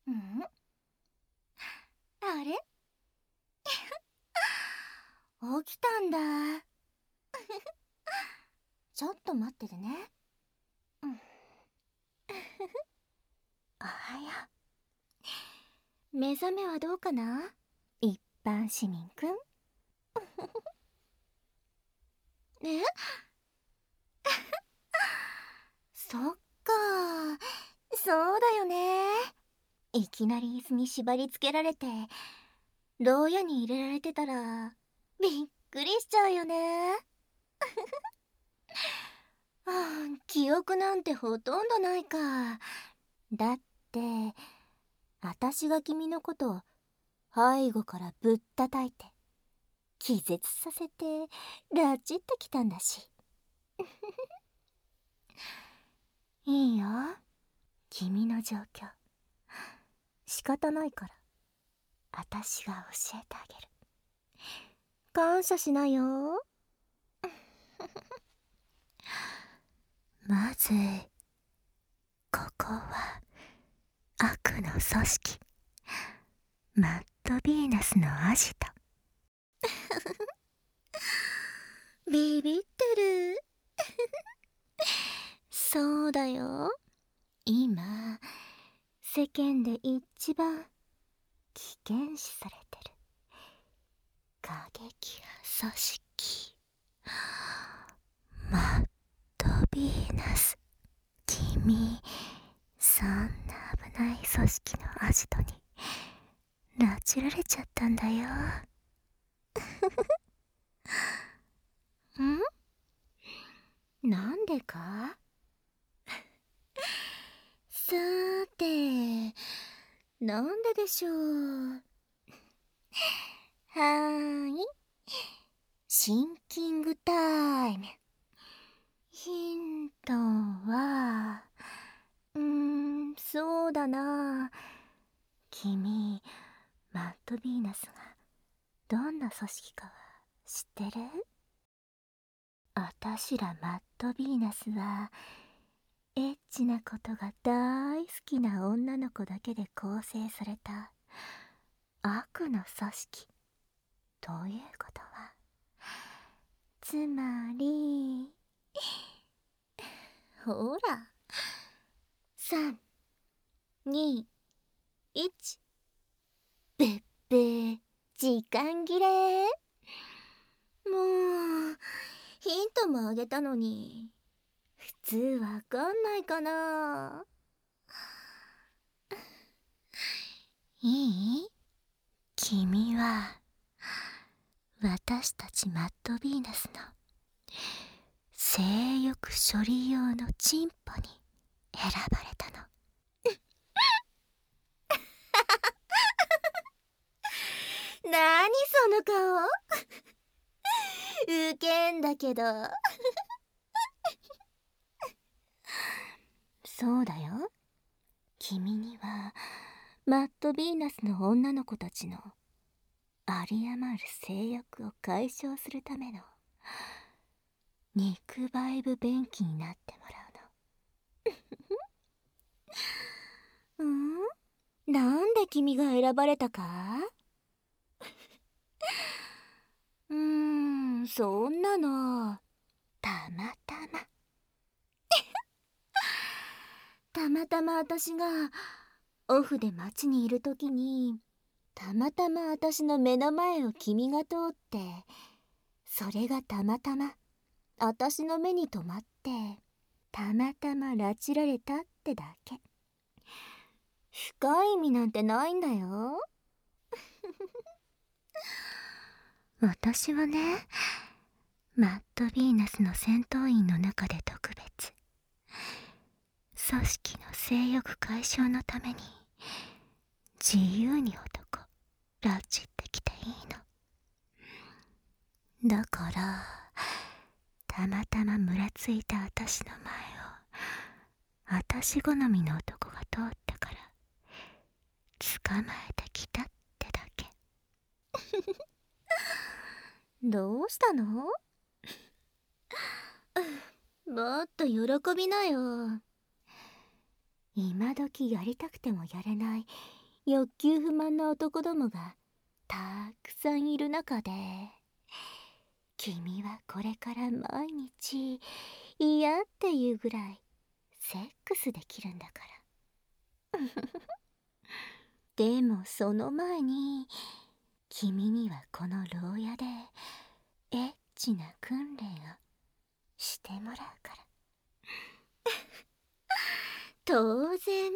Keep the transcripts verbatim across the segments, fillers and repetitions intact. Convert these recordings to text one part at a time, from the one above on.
うん？あれ起きたんだ。ちょっと待っててね。うん。おはよう。目覚めはどうかな、一般市民くん。えそっか、そうだよね。いきなり椅子に縛り付けられて牢屋に入れられてたらびっくりしちゃうよね。はあ、記憶なんてほとんどないか。だって私が君のことを背後からぶったたいて気絶させて拉致ってきたんだし。いいよ、君の状況。仕方ないから私が教えてあげる。感謝しなよ。まずここは悪の組織、マッドヴィーナスのアジト。ビビってる。そうだよ、今世間で一番危険視されてる過激派組織、マッドヴィーナス。君、そんな危ない組織のアジトに拉致られちゃったんだよ。ん？なんでか？さーて、なんででしょう。はーい、シンキングタイム。ヒントは、うーん、そうだな。君、マッドヴィーナスがどんな組織かは知ってる？あたしらマッドヴィーナスはエッチなことが大好きな女の子だけで構成された悪の組織ということは、つまりほら、さん、に、いち、べっべ、時間切れ。もうヒントもあげたのに普通わかんないかな。いい？君は私たちマッドヴィーナスの性欲処理用のチンポに選ばれたの。なにその顔。ウケんだけど。そうだよ、君にはマッドヴィーナスの女の子たちの有り余る性欲を解消するための肉バイブ便器になってもらうの。うん？なんで君が選ばれたか？うーん、そんなのたまたま。たまたま私がオフで街にいる時にたまたま私の目の前を君が通って、それがたまたま私の目に留まってたまたま拉致られたってだけ。深い意味なんてないんだよ。私はね、マッドヴィーナスの戦闘員の中で特別、組織の性欲解消のために自由に男拉致ってきていいの。だからたまたまむらついた私の前を私好みの男が通ったから捕まえてきたってだけ。どうしたの？もっと喜びなよ。 今時やりたくてもやれない欲求不満な男どもがたくさんいる中で、君はこれから毎日嫌っていうぐらいセックスできるんだから。でもその前に君にはこの牢屋でエッチな訓練をしてもらうから。当然。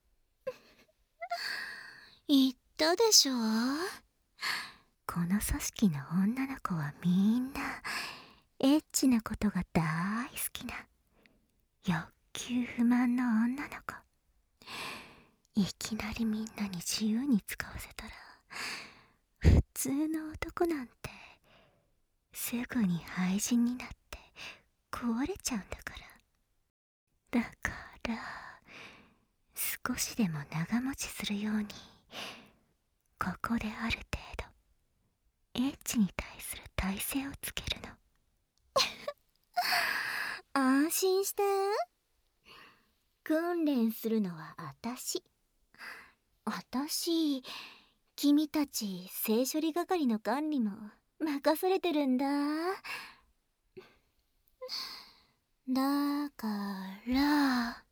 言ったでしょ。この組織の女の子はみんなエッチなことが大好きな欲求不満の女の子。いきなりみんなに自由に使わせたら普通の男なんてすぐに廃人になって壊れちゃうんだから。だから少しでも長持ちするようにここである程度エッチに対する耐性をつけるの。安心して。訓練するのはあたし。あたし、君たち性処理係の管理も任されてるんだ。だから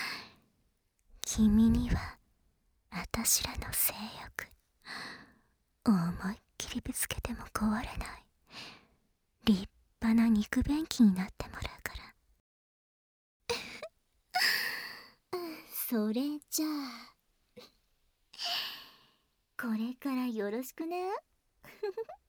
君にはあたしらの性欲思いっきりぶつけても壊れない立派な肉便器になってもらうから。それじゃあこれからよろしくね。